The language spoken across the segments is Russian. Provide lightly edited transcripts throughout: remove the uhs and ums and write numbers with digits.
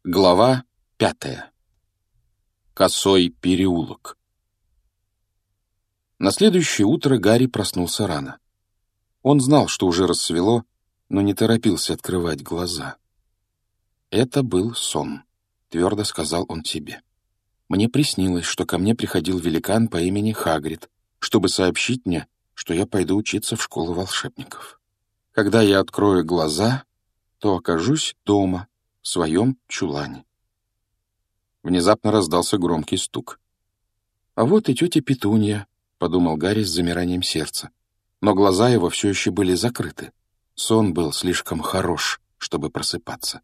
Глава 5. Косой переулок. На следующее утро Гарри проснулся рано. Он знал, что уже рассвело, но не торопился открывать глаза. «Это был сон», — твердо сказал он себе. «Мне приснилось, что ко мне приходил великан по имени Хагрид, чтобы сообщить мне, что я пойду учиться в школу волшебников. Когда я открою глаза, то окажусь дома, в своем чулане». Внезапно раздался громкий стук. «А вот и тетя Петунья», — подумал Гарри с замиранием сердца. Но глаза его все еще были закрыты. Сон был слишком хорош, чтобы просыпаться.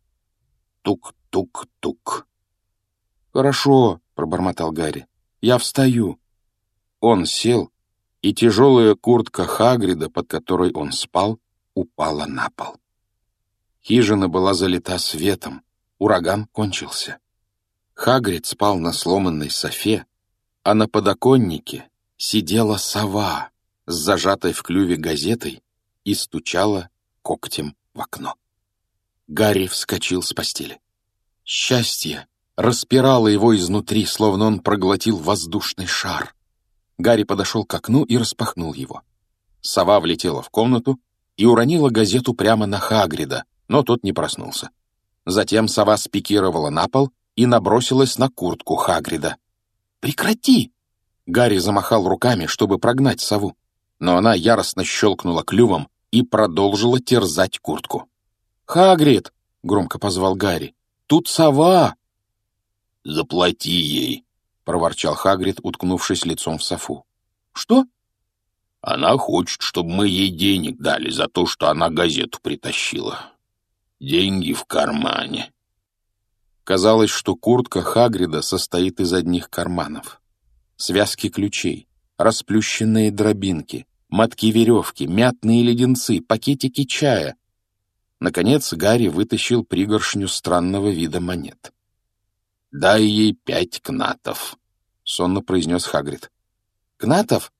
Тук-тук-тук. «Хорошо», — пробормотал Гарри, — «я встаю». Он сел, и тяжелая куртка Хагрида, под которой он спал, упала на пол. Хижина была залита светом, ураган кончился. Хагрид спал на сломанной софе, а на подоконнике сидела сова с зажатой в клюве газетой и стучала когтем в окно. Гарри вскочил с постели. Счастье распирало его изнутри, словно он проглотил воздушный шар. Гарри подошел к окну и распахнул его. Сова влетела в комнату и уронила газету прямо на Хагрида, но тот не проснулся. Затем сова спикировала на пол и набросилась на куртку Хагрида. «Прекрати!» Гарри замахал руками, чтобы прогнать сову, но она яростно щелкнула клювом и продолжила терзать куртку. «Хагрид!» — громко позвал Гарри. «Тут сова!» «Заплати ей!» — проворчал Хагрид, уткнувшись лицом в софу. «Что?» «Она хочет, чтобы мы ей денег дали за то, что она газету притащила. Деньги в кармане». Казалось, что куртка Хагрида состоит из одних карманов. Связки ключей, расплющенные дробинки, мотки веревки, мятные леденцы, пакетики чая. Наконец Гарри вытащил пригоршню странного вида монет. «Дай ей 5 кнатов», — сонно произнес Хагрид. «Кнатов?»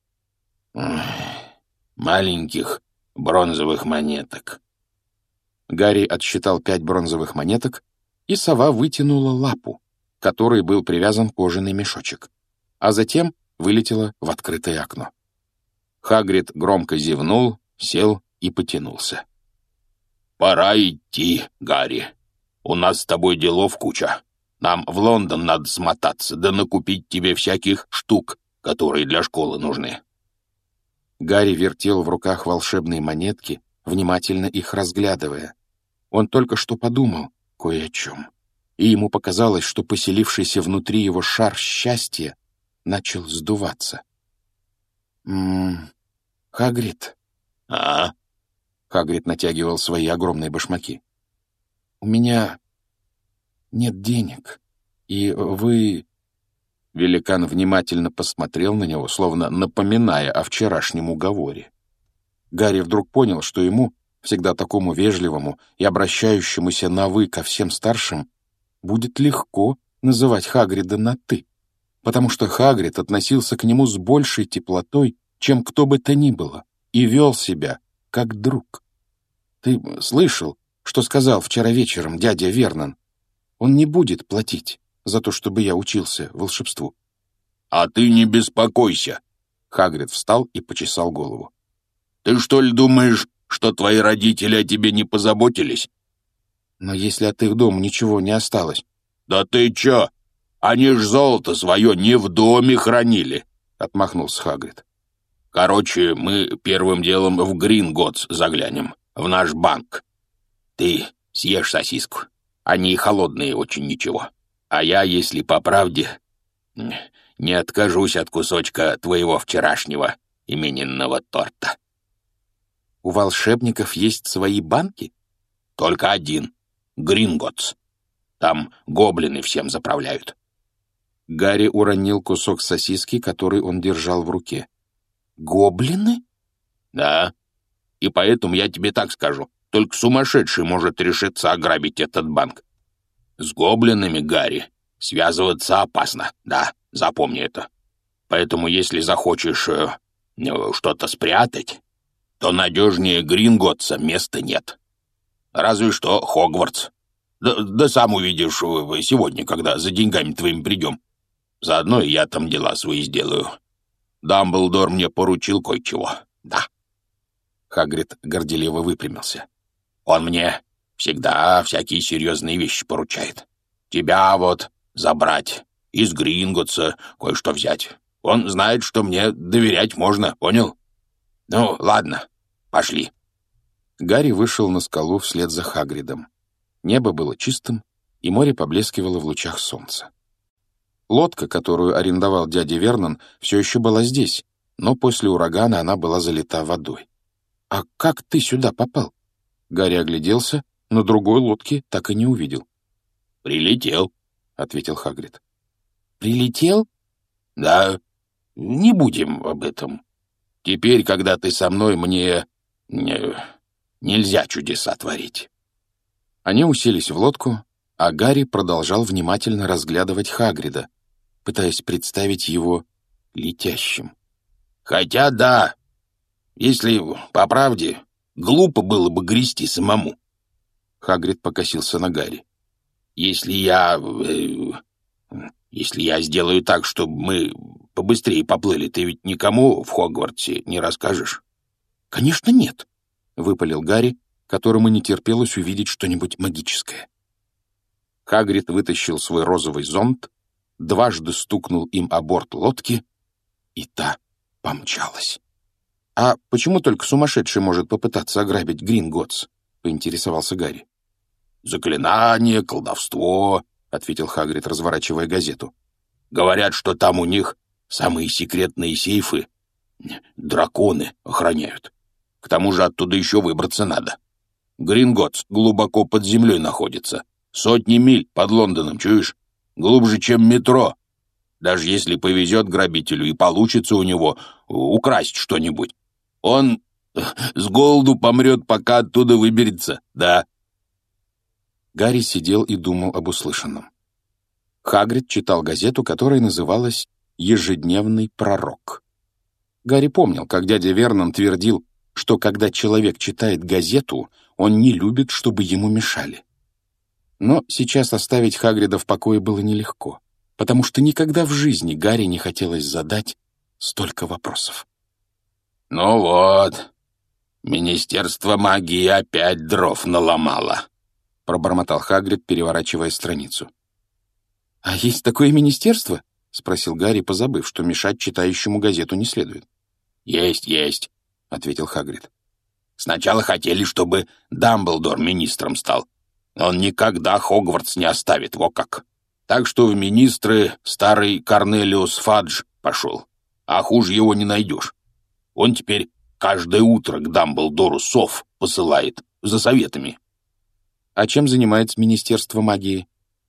«Маленьких бронзовых монеток». Гарри отсчитал 5 бронзовых монеток, и сова вытянула лапу, к которой был привязан кожаный мешочек, а затем вылетела в открытое окно. Хагрид громко зевнул, сел и потянулся. «Пора идти, Гарри. У нас с тобой делов куча. Нам в Лондон надо смотаться, да накупить тебе всяких штук, которые для школы нужны». Гарри вертел в руках волшебные монетки, внимательно их разглядывая. Он только что подумал кое о чем, и ему показалось, что поселившийся внутри его шар счастья начал сдуваться. Хагрид. «А?» Хагрид натягивал свои огромные башмаки. «У меня нет денег, и вы...» Великан внимательно посмотрел на него, словно напоминая о вчерашнем уговоре. Гарри вдруг понял, что ему, всегда такому вежливому и обращающемуся на «вы» ко всем старшим, будет легко называть Хагрида на «ты», потому что Хагрид относился к нему с большей теплотой, чем кто бы то ни было, и вел себя как друг. «Ты слышал, что сказал вчера вечером дядя Вернон? Он не будет платить за то, чтобы я учился волшебству». «А ты не беспокойся!» Хагрид встал и почесал голову. «Ты что ли думаешь, что твои родители о тебе не позаботились?» «Но если от их дома ничего не осталось...» «Да ты чё? Они ж золото свое не в доме хранили!» — отмахнулся Хагрид. «Короче, мы первым делом в Гринготтс заглянем, в наш банк. Ты съешь сосиску. Они холодные очень ничего. А я, если по правде, не откажусь от кусочка твоего вчерашнего именинного торта». «У волшебников есть свои банки?» «Только один. Гринготтс. Там гоблины всем заправляют». Гарри уронил кусок сосиски, который он держал в руке. «Гоблины?» «Да. И поэтому я тебе так скажу. Только сумасшедший может решиться ограбить этот банк. С гоблинами, Гарри, связываться опасно. Да, запомни это. Поэтому если захочешь что-то спрятать, то надежнее Гринготтса места нет. Разве что Хогвартс. Да сам увидишь сегодня, когда за деньгами твоими придем. Заодно и я там дела свои сделаю. Дамблдор мне поручил кое-чего, да». Хагрид горделиво выпрямился. «Он мне всегда всякие серьезные вещи поручает. Тебя вот забрать, из Гринготса кое-что взять. Он знает, что мне доверять можно, понял? Ну, ладно, пошли». Гарри вышел на скалу вслед за Хагридом. Небо было чистым, и море поблескивало в лучах солнца. Лодка, которую арендовал дядя Вернон, все еще была здесь, но после урагана она была залита водой. «А как ты сюда попал?» Гарри огляделся, но другой лодки так и не увидел. «Прилетел», — ответил Хагрид. «Прилетел?» «Да, не будем об этом. Теперь, когда ты со мной, мне нельзя чудеса творить». Они уселись в лодку, а Гарри продолжал внимательно разглядывать Хагрида, пытаясь представить его летящим. «Хотя да, если по правде, глупо было бы грести самому». Хагрид покосился на Гарри. Если я сделаю так, чтобы мы побыстрее поплыли, ты ведь никому в Хогвартсе не расскажешь?» «Конечно нет», — выпалил Гарри, которому не терпелось увидеть что-нибудь магическое. Хагрид вытащил свой розовый зонт, дважды стукнул им о борт лодки, и та помчалась. «А почему только сумасшедший может попытаться ограбить Гринготс?» — поинтересовался Гарри. «Заклинание, колдовство», — ответил Хагрид, разворачивая газету. «Говорят, что там у них самые секретные сейфы драконы охраняют. К тому же оттуда еще выбраться надо. Гринготс глубоко под землей находится. Сотни миль под Лондоном, чуешь? Глубже, чем метро. Даже если повезет грабителю и получится у него украсть что-нибудь, он с голоду помрет, пока оттуда выберется, да». Гарри сидел и думал об услышанном. Хагрид читал газету, которая называлась «Ежедневный пророк». Гарри помнил, как дядя Вернон твердил, что когда человек читает газету, он не любит, чтобы ему мешали. Но сейчас оставить Хагрида в покое было нелегко, потому что никогда в жизни Гарри не хотелось задать столько вопросов. «Ну вот, Министерство магии опять дров наломало», — пробормотал Хагрид, переворачивая страницу. «А есть такое министерство?» — спросил Гарри, позабыв, что мешать читающему газету не следует. «Есть», — ответил Хагрид. «Сначала хотели, чтобы Дамблдор министром стал. Он никогда Хогвартс не оставит, во как. Так что в министры старый Корнелиус Фадж пошел, а хуже его не найдешь. Он теперь каждое утро к Дамблдору сов посылает за советами». «А чем занимается Министерство магии?»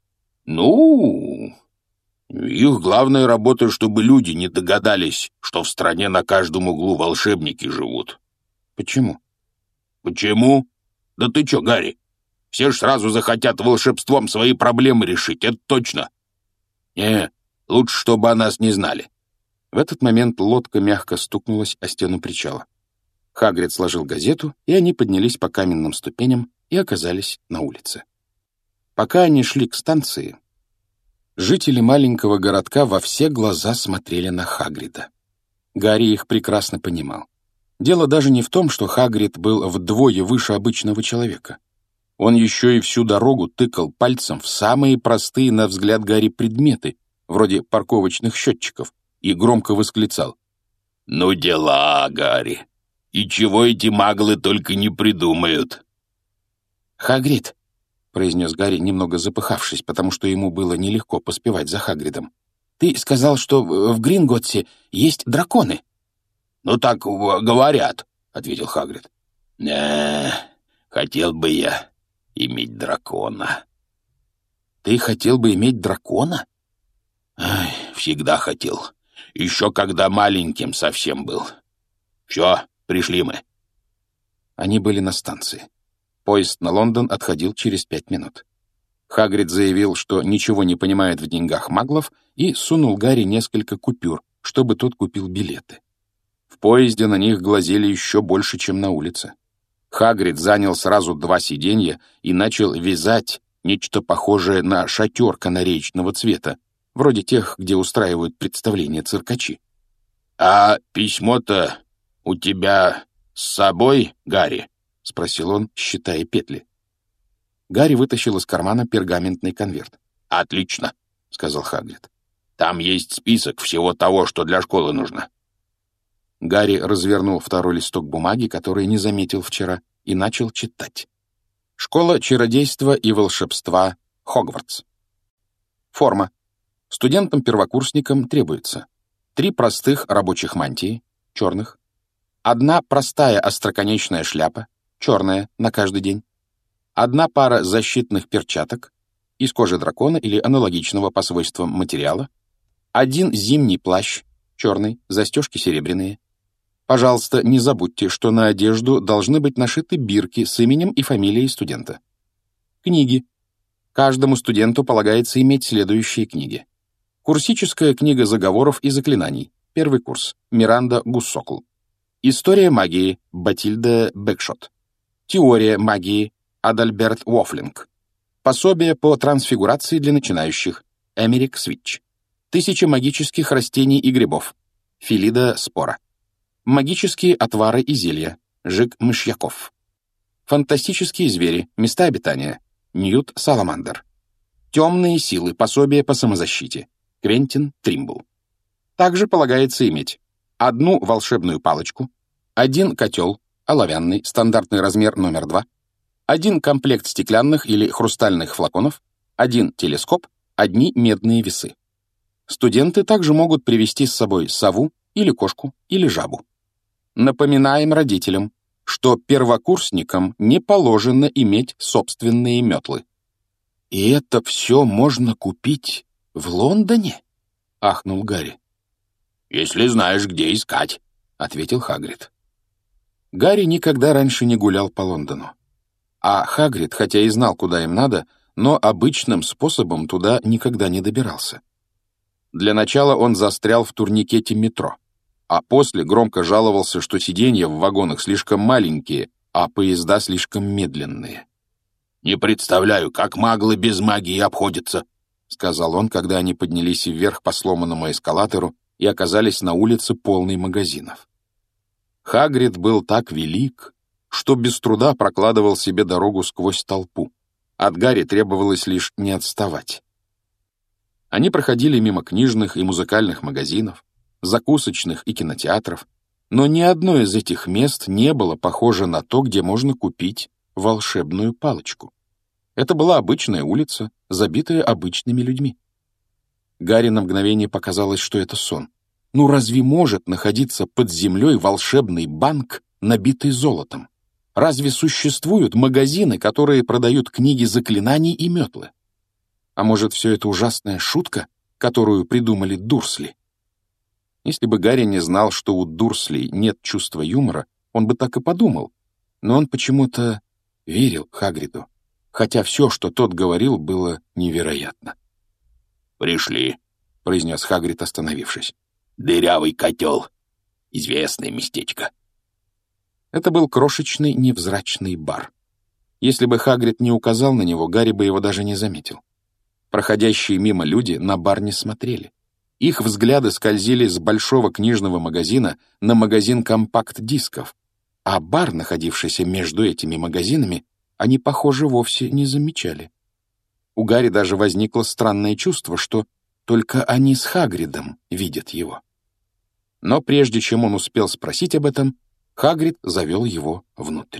«Ну, их главная работа, чтобы люди не догадались, что в стране на каждом углу волшебники живут». «Почему?» «Почему? Да ты чё, Гарри? Все ж сразу захотят волшебством свои проблемы решить, это точно. Не, лучше, чтобы о нас не знали». В этот момент лодка мягко стукнулась о стену причала. Хагрид сложил газету, и они поднялись по каменным ступеням и оказались на улице. Пока они шли к станции, жители маленького городка во все глаза смотрели на Хагрида. Гарри их прекрасно понимал. Дело даже не в том, что Хагрид был вдвое выше обычного человека. Он еще и всю дорогу тыкал пальцем в самые простые, на взгляд Гарри, предметы, вроде парковочных счетчиков, и громко восклицал: «Ну дела, Гарри! И чего эти маглы только не придумают!» «Хагрид», — произнес Гарри, немного запыхавшись, потому что ему было нелегко поспевать за Хагридом, «ты сказал, что в Гринготсе есть драконы». «Ну так говорят», — ответил Хагрид. Хотел бы я иметь дракона». «Ты хотел бы иметь дракона?» «Ай, всегда хотел. Еще когда маленьким совсем был. Все, пришли мы». Они были на станции. Поезд на Лондон отходил через 5 минут. Хагрид заявил, что ничего не понимает в деньгах маглов, и сунул Гарри несколько купюр, чтобы тот купил билеты. В поезде на них глазели еще больше, чем на улице. Хагрид занял сразу 2 сиденья и начал вязать нечто похожее на шатер канареечного цвета, вроде тех, где устраивают представления циркачи. «А письмо-то у тебя с собой, Гарри?» — спросил он, считая петли. Гарри вытащил из кармана пергаментный конверт. «Отлично», — сказал Хагрид. «Там есть список всего того, что для школы нужно». Гарри развернул второй листок бумаги, который не заметил вчера, и начал читать. Школа чародейства и волшебства Хогвартс. Форма. Студентам-первокурсникам требуется 3 простых рабочих мантии, черных, 1 простая остроконечная шляпа, черная, на каждый день, 1 пара защитных перчаток из кожи дракона или аналогичного по свойствам материала, 1 зимний плащ, черный, застежки серебряные. Пожалуйста, не забудьте, что на одежду должны быть нашиты бирки с именем и фамилией студента. Книги. Каждому студенту полагается иметь следующие книги. Курсическая книга заговоров и заклинаний. 1 курс. Миранда Гуссокл. История магии. Батильда Бэкшот. Теория магии. Адальберт Уофлинг. Пособие по трансфигурации для начинающих. Эмерик Свитч. 1000 магических растений и грибов. Филида Спора. Магические отвары и зелья. Жиг Мышьяков. Фантастические звери. Места обитания. Ньют Саламандер. Темные силы. Пособие по самозащите. Квентин Тримбл. Также полагается иметь 1 волшебную палочку, 1 котел, оловянный, стандартный размер номер 2, 1 комплект стеклянных или хрустальных флаконов, 1 телескоп, 1 медные весы. Студенты также могут привезти с собой сову или кошку или жабу. Напоминаем родителям, что первокурсникам не положено иметь собственные метлы. «И это все можно купить в Лондоне?» — ахнул Гарри. «Если знаешь, где искать», — ответил Хагрид. Гарри никогда раньше не гулял по Лондону. А Хагрид, хотя и знал, куда им надо, но обычным способом туда никогда не добирался. Для начала он застрял в турникете метро, а после громко жаловался, что сиденья в вагонах слишком маленькие, а поезда слишком медленные. «Не представляю, как маглы без магии обходятся», — сказал он, когда они поднялись вверх по сломанному эскалатору и оказались на улице, полной магазинов. Хагрид был так велик, что без труда прокладывал себе дорогу сквозь толпу. От Гарри требовалось лишь не отставать. Они проходили мимо книжных и музыкальных магазинов, закусочных и кинотеатров, но ни одно из этих мест не было похоже на то, где можно купить волшебную палочку. Это была обычная улица, забитая обычными людьми. Гарри на мгновение показалось, что это сон. Ну разве может находиться под землей волшебный банк, набитый золотом? Разве существуют магазины, которые продают книги заклинаний и метлы? А может, все это ужасная шутка, которую придумали Дурсли? Если бы Гарри не знал, что у Дурслей нет чувства юмора, он бы так и подумал. Но он почему-то верил Хагриду, хотя все, что тот говорил, было невероятно. «Пришли», — произнес Хагрид, остановившись. «Дырявый котел. Известное местечко». Это был крошечный невзрачный бар. Если бы Хагрид не указал на него, Гарри бы его даже не заметил. Проходящие мимо люди на бар не смотрели. Их взгляды скользили с большого книжного магазина на магазин компакт-дисков, а бар, находившийся между этими магазинами, они, похоже, вовсе не замечали. У Гарри даже возникло странное чувство, что только они с Хагридом видят его. Но прежде чем он успел спросить об этом, Хагрид завел его внутрь.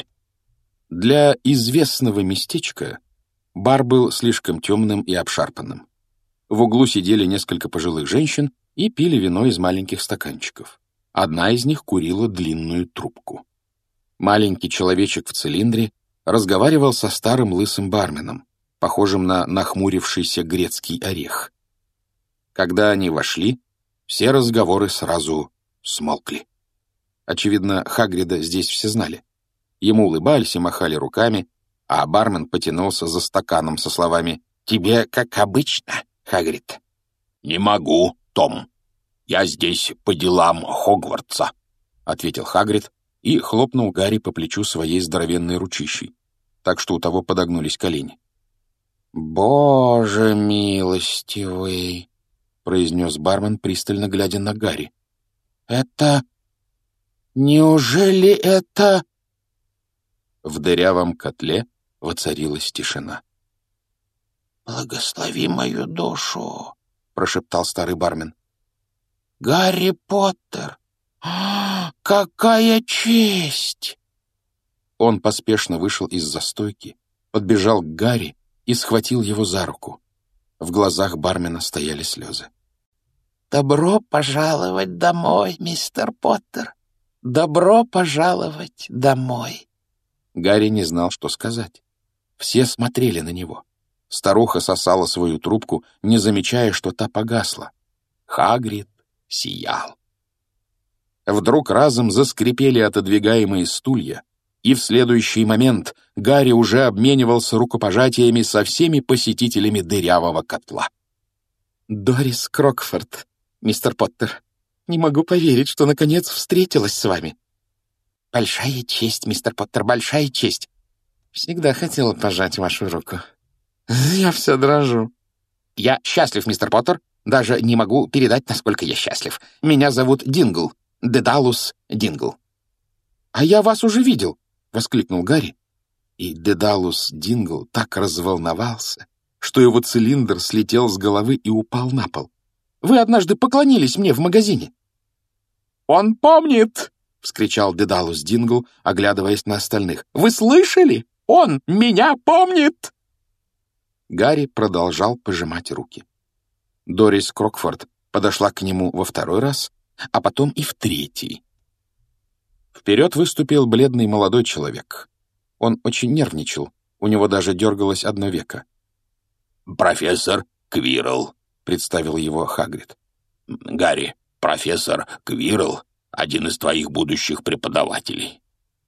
Для известного местечка бар был слишком темным и обшарпанным. В углу сидели несколько пожилых женщин и пили вино из маленьких стаканчиков. Одна из них курила длинную трубку. Маленький человечек в цилиндре разговаривал со старым лысым барменом, похожим на нахмурившийся грецкий орех. Когда они вошли, все разговоры сразу смолкли. Очевидно, Хагрида здесь все знали. Ему улыбались и махали руками, а бармен потянулся за стаканом со словами «Тебе как обычно, Хагрид». «Не могу, Том. Я здесь по делам Хогвартса», — ответил Хагрид и хлопнул Гарри по плечу своей здоровенной ручищей, так что у того подогнулись колени. «Боже милостивый!» — произнес бармен, пристально глядя на Гарри. «Это... Неужели это...» В дырявом котле воцарилась тишина. «Благослови мою душу!» — прошептал старый бармен. «Гарри Поттер! Какая честь!» Он поспешно вышел из застойки, подбежал к Гарри и схватил его за руку. В глазах бармена стояли слезы. «Добро пожаловать домой, мистер Поттер! Добро пожаловать домой!» Гарри не знал, что сказать. Все смотрели на него. Старуха сосала свою трубку, не замечая, что та погасла. Хагрид сиял. Вдруг разом заскрипели отодвигаемые стулья, и в следующий момент Гарри уже обменивался рукопожатиями со всеми посетителями дырявого котла. «Дорис Крокфорд, мистер Поттер, не могу поверить, что наконец встретилась с вами». «Большая честь, мистер Поттер, большая честь. Всегда хотела пожать вашу руку. Я вся дрожу». «Я счастлив, мистер Поттер. Даже не могу передать, насколько я счастлив. Меня зовут Дингл, Дедалус Дингл». «А я вас уже видел!» — воскликнул Гарри. И Дедалус Дингл так разволновался, что его цилиндр слетел с головы и упал на пол. «Вы однажды поклонились мне в магазине». «Он помнит!» — вскричал Дедалус Дингл, оглядываясь на остальных. «Вы слышали? Он меня помнит!» Гарри продолжал пожимать руки. Дорис Крокфорд подошла к нему во второй раз, а потом и в третий. Вперед выступил бледный молодой человек. Он очень нервничал, у него даже дергалось одно веко. «Профессор Квирл», — представил его Хагрид. «Гарри, профессор Квирл, один из твоих будущих преподавателей».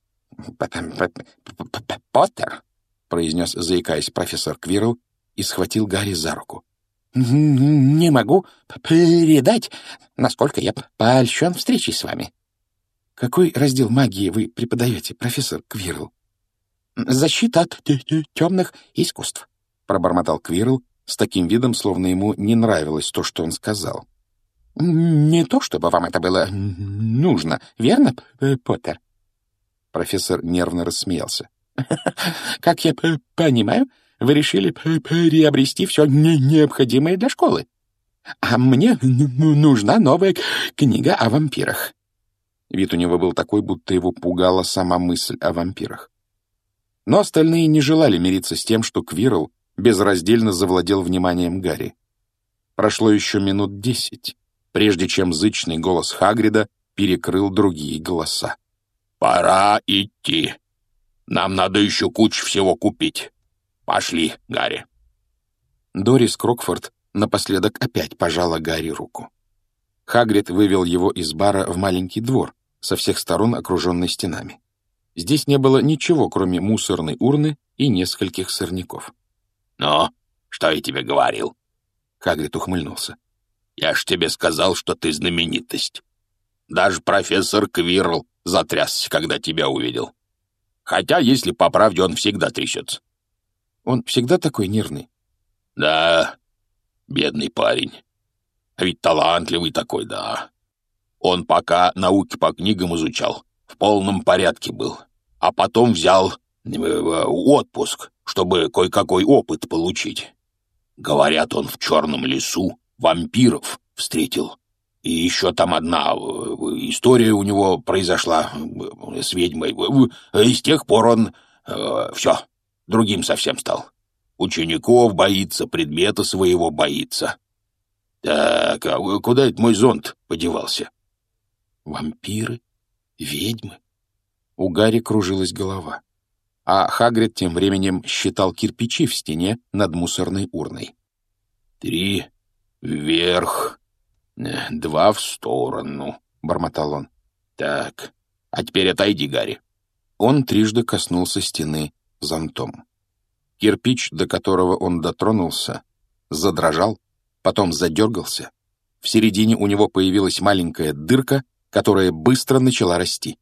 «Поттер», — произнес, заикаясь, профессор Квирл и схватил Гарри за руку. «Не могу передать, насколько я польщен встречей с вами». «Какой раздел магии вы преподаете, профессор Квирл?» «Защита от темных искусств», — пробормотал Квирл с таким видом, словно ему не нравилось то, что он сказал. «Не то, чтобы вам это было нужно, верно, Поттер?» Профессор нервно рассмеялся. «Как я понимаю, вы решили приобрести все необходимое для школы. А мне нужна новая книга о вампирах». Вид у него был такой, будто его пугала сама мысль о вампирах. Но остальные не желали мириться с тем, что Квирл безраздельно завладел вниманием Гарри. Прошло еще минут 10, прежде чем зычный голос Хагрида перекрыл другие голоса. «Пора идти. Нам надо еще кучу всего купить. Пошли, Гарри». Дорис Крокфорд напоследок опять пожала Гарри руку. Хагрид вывел его из бара в маленький двор, со всех сторон окруженный стенами. Здесь не было ничего, кроме мусорной урны и нескольких сорняков. «Ну, что я тебе говорил?» Хагрид ухмыльнулся. «Я ж тебе сказал, что ты знаменитость. Даже профессор Квирл затрясся, когда тебя увидел. Хотя, если по правде, он всегда трясется». «Он всегда такой нервный?» «Да, бедный парень. А ведь талантливый такой, да. Он пока науки по книгам изучал, в полном порядке был. А потом взял отпуск, чтобы кое-какой опыт получить. Говорят, он в черном лесу вампиров встретил. И еще там одна история у него произошла с ведьмой. И с тех пор он все, другим совсем стал. Учеников боится, предмета своего боится. Так, а куда это мой зонт подевался?» «Вампиры? Ведьмы?» У Гарри кружилась голова. А Хагрид тем временем считал кирпичи в стене над мусорной урной. 3 вверх, 2 в сторону», — бормотал он. «Так, а теперь отойди, Гарри». Он трижды коснулся стены зонтом. Кирпич, до которого он дотронулся, задрожал, потом задергался. В середине у него появилась маленькая дырка, которая быстро начала расти.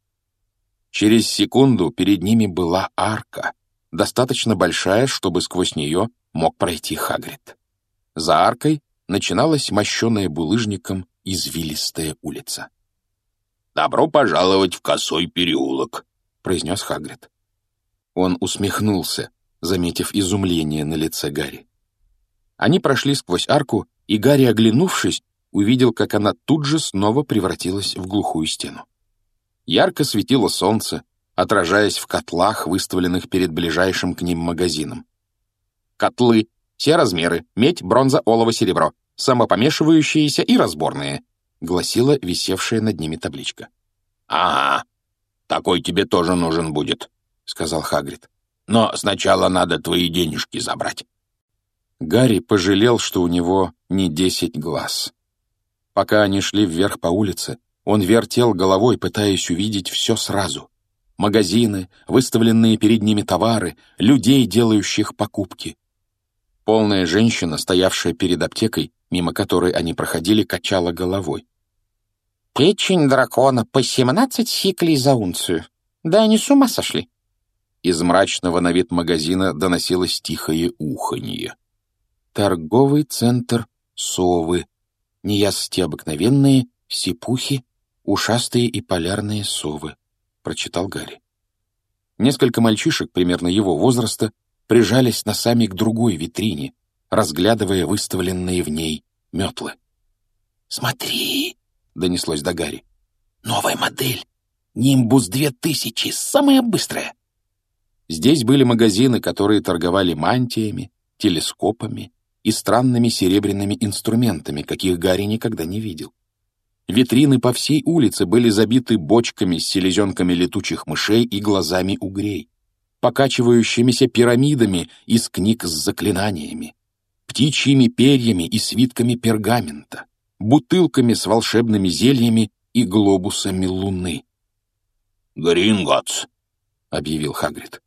Через секунду перед ними была арка, достаточно большая, чтобы сквозь нее мог пройти Хагрид. За аркой начиналась мощеная булыжником извилистая улица. «Добро пожаловать в Косой переулок», — произнес Хагрид. Он усмехнулся, заметив изумление на лице Гарри. Они прошли сквозь арку, и Гарри, оглянувшись, увидел, как она тут же снова превратилась в глухую стену. Ярко светило солнце, отражаясь в котлах, выставленных перед ближайшим к ним магазином. Котлы, все размеры, медь, бронза, олово, серебро, самопомешивающиеся и разборные, гласила висевшая над ними табличка. «Ага, такой тебе тоже нужен будет», — сказал Хагрид. «Но сначала надо твои денежки забрать». Гарри пожалел, что у него не 10 глаз. Пока они шли вверх по улице, он вертел головой, пытаясь увидеть все сразу. Магазины, выставленные перед ними товары, людей, делающих покупки. Полная женщина, стоявшая перед аптекой, мимо которой они проходили, качала головой. «Печень дракона по 17 сиклей за унцию. Да они с ума сошли!» Из мрачного на вид магазина доносилось тихое уханье. «Торговый центр совы. Неясти обыкновенные, сипухи, ушастые и полярные совы», — прочитал Гарри. Несколько мальчишек, примерно его возраста, прижались носами к другой витрине, разглядывая выставленные в ней метлы. «Смотри!» — донеслось до Гарри. «Новая модель! Нимбус 2000, самая быстрая!» Здесь были магазины, которые торговали мантиями, телескопами и странными серебряными инструментами, каких Гарри никогда не видел. Витрины по всей улице были забиты бочками с селезенками летучих мышей и глазами угрей, покачивающимися пирамидами из книг с заклинаниями, птичьими перьями и свитками пергамента, бутылками с волшебными зельями и глобусами луны. «Гринготс», — объявил Хагрид.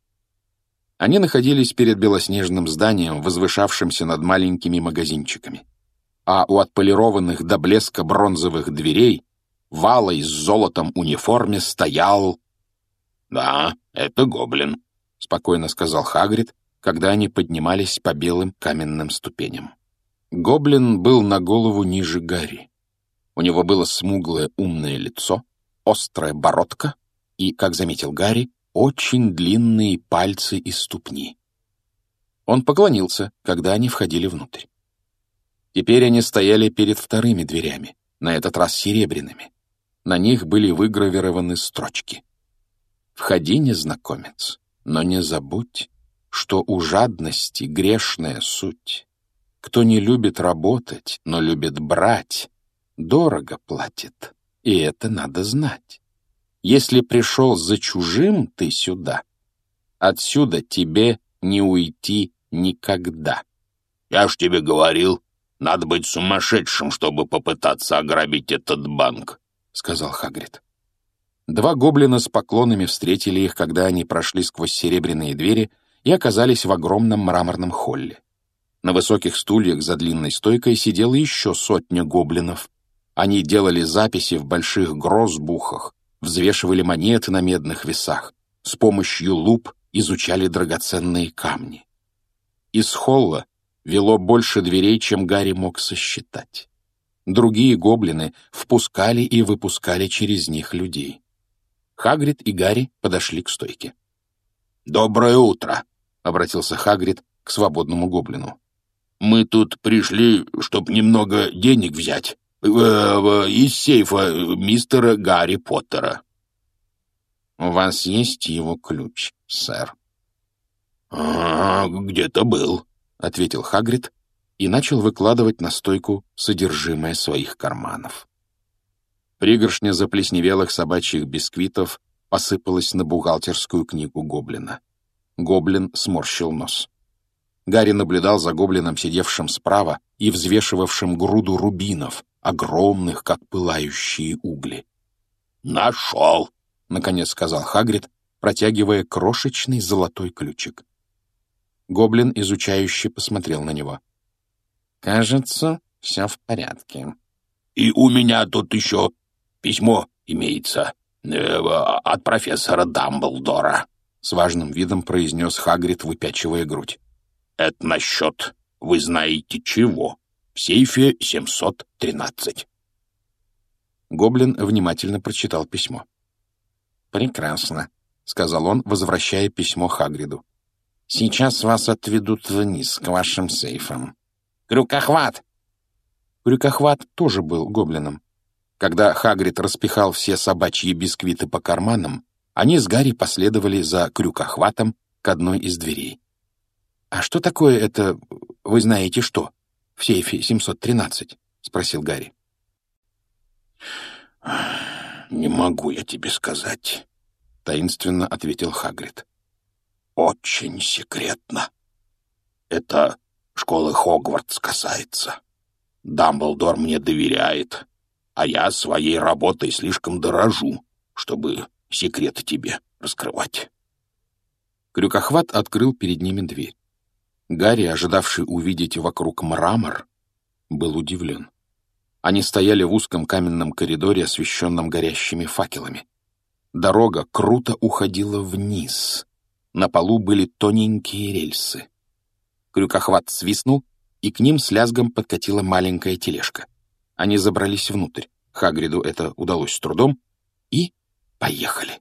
Они находились перед белоснежным зданием, возвышавшимся над маленькими магазинчиками. А у отполированных до блеска бронзовых дверей в алой с золотом униформе стоял... «Да, это гоблин», — спокойно сказал Хагрид, когда они поднимались по белым каменным ступеням. Гоблин был на голову ниже Гарри. У него было смуглое умное лицо, острая бородка и, как заметил Гарри, очень длинные пальцы и ступни. Он поклонился, когда они входили внутрь. Теперь они стояли перед вторыми дверями, на этот раз серебряными. На них были выгравированы строчки. «Входи, незнакомец, но не забудь, что у жадности грешная суть. Кто не любит работать, но любит брать, дорого платит, и это надо знать. Если пришел за чужим ты сюда, отсюда тебе не уйти никогда». «Я ж тебе говорил, надо быть сумасшедшим, чтобы попытаться ограбить этот банк», — сказал Хагрид. Два гоблина с поклонами встретили их, когда они прошли сквозь серебряные двери и оказались в огромном мраморном холле. На высоких стульях за длинной стойкой сидела еще 100 гоблинов. Они делали записи в больших грозбухах, взвешивали монеты на медных весах, с помощью луп изучали драгоценные камни. Из холла вело больше дверей, чем Гарри мог сосчитать. Другие гоблины впускали и выпускали через них людей. Хагрид и Гарри подошли к стойке. «Доброе утро», — обратился Хагрид к свободному гоблину. «Мы тут пришли, чтоб немного денег взять из сейфа мистера Гарри Поттера». «У вас есть его ключ, сэр?» «Где-то был», — ответил Хагрид и начал выкладывать на стойку содержимое своих карманов. Пригоршня заплесневелых собачьих бисквитов посыпалась на бухгалтерскую книгу гоблина. Гоблин сморщил нос. Гарри наблюдал за гоблином, сидевшим справа и взвешивавшим груду рубинов, огромных, как пылающие угли. «Нашел!» — наконец сказал Хагрид, протягивая крошечный золотой ключик. Гоблин изучающе посмотрел на него. «Кажется, все в порядке». «И у меня тут еще письмо имеется от профессора Дамблдора», — с важным видом произнес Хагрид, выпячивая грудь. Это насчет, вы знаете чего, в сейфе 713. Гоблин внимательно прочитал письмо. «Прекрасно», — сказал он, возвращая письмо Хагриду. «Сейчас вас отведут вниз, к вашим сейфам. Крюкохват!» Крюкохват тоже был гоблином. Когда Хагрид распихал все собачьи бисквиты по карманам, они с Гарри последовали за Крюкохватом к одной из дверей. «А что такое это, вы знаете что, в сейфе 713?» — спросил Гарри. «Не могу я тебе сказать», — таинственно ответил Хагрид. «Очень секретно. Это школы Хогвартс касается. Дамблдор мне доверяет, а я своей работой слишком дорожу, чтобы секреты тебе раскрывать». Крюкохват открыл перед ними дверь. Гарри, ожидавший увидеть вокруг мрамор, был удивлен. Они стояли в узком каменном коридоре, освещенном горящими факелами. Дорога круто уходила вниз. На полу были тоненькие рельсы. Крюкохват свистнул, и к ним с лязгом подкатила маленькая тележка. Они забрались внутрь. Хагриду это удалось с трудом, и поехали.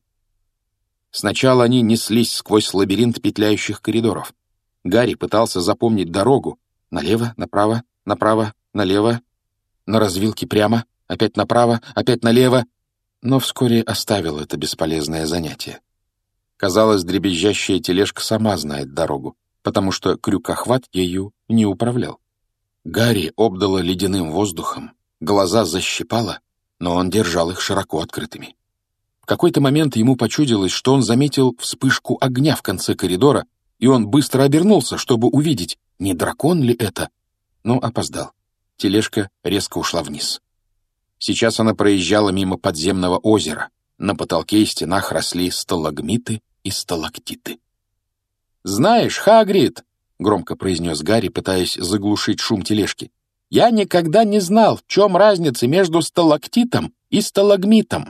Сначала они неслись сквозь лабиринт петляющих коридоров. Гарри пытался запомнить дорогу. Налево, направо, направо, налево, на развилке прямо, опять направо, опять налево, но вскоре оставил это бесполезное занятие. Казалось, дребезжащая тележка сама знает дорогу, потому что Крюкохват ею не управлял. Гарри обдало ледяным воздухом, глаза защипало, но он держал их широко открытыми. В какой-то момент ему почудилось, что он заметил вспышку огня в конце коридора, и он быстро обернулся, чтобы увидеть, не дракон ли это, но опоздал. Тележка резко ушла вниз. Сейчас она проезжала мимо подземного озера. На потолке и стенах росли сталагмиты и сталактиты. «Знаешь, Хагрид», — громко произнес Гарри, пытаясь заглушить шум тележки, «я никогда не знал, в чем разница между сталактитом и сталагмитом».